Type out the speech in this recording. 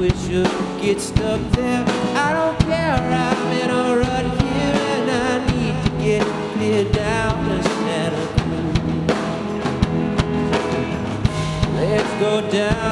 we should get stuck there. I don't care, I'm in a rut here and I need to get clear down the Santa Cruz. Let's go down